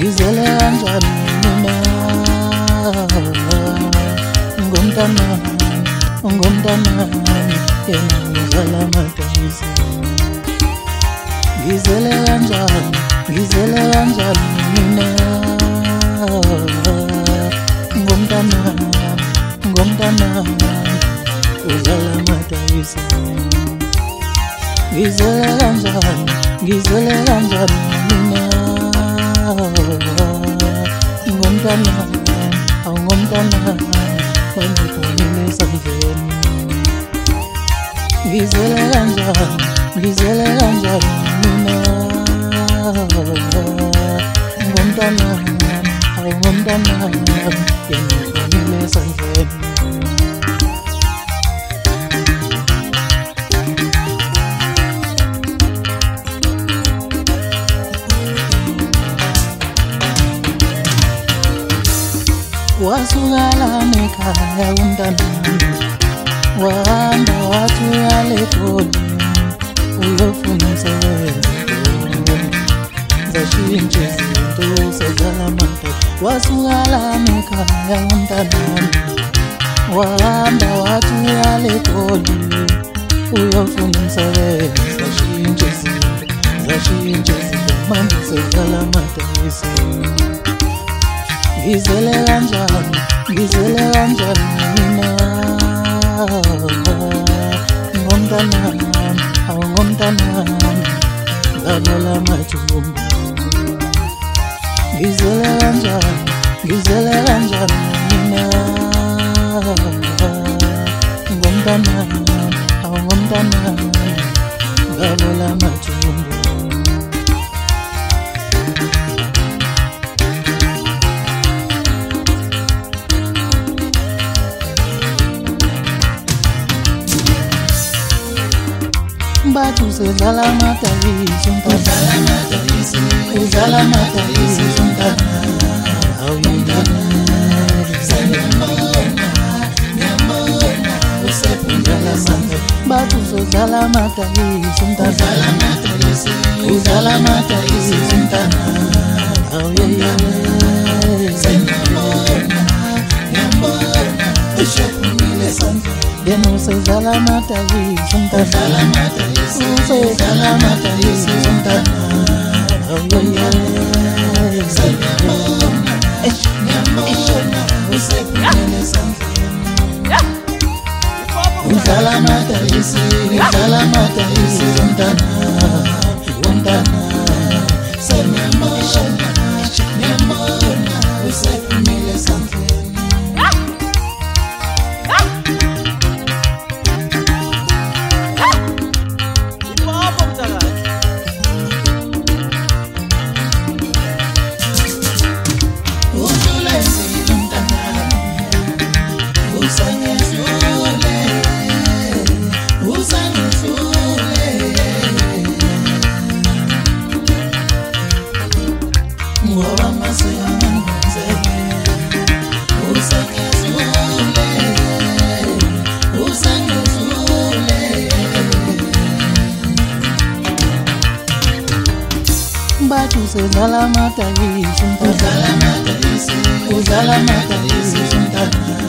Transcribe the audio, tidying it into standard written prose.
ngizele kanjani mina ngomntana yena ngizala amadayisi ngizele kanjani mina ngomntana uzala amadayisi ngizele kanjani mina ngomntana wangiphumile esandleni ngizele kanjani mina ngomntana yangiphumile esandleni wasukala nekhaya umntanami wahamba wathi uyaleGoli uyofuna umsebenzi zashintsha izinto sezala amadayisi wasukala nekhaya umntanami wahamba wathi uyaleGoli uyofuna umsebenzi zashintsha izinto manje sezala amadayisi ngizele kanjani mina ngomntana ngabala amathumbu ngizele kanjani mina ngomntana ngabala amathumbu bathu sedlala amadayisi udlala amadayisi umntana awuyingana ngiyambona usepundala sandla bathu sedlala amadayisi umntana udlala amadayisi umntana awuyingana ngiyambona usepundala sandla yena usezala amadayisi umntana usezala amadayisi umntana udlala amadayisi umntana ngiyambona usephumile esandleni bathu sedlala amadayisi umntana udlala amadayisi umntana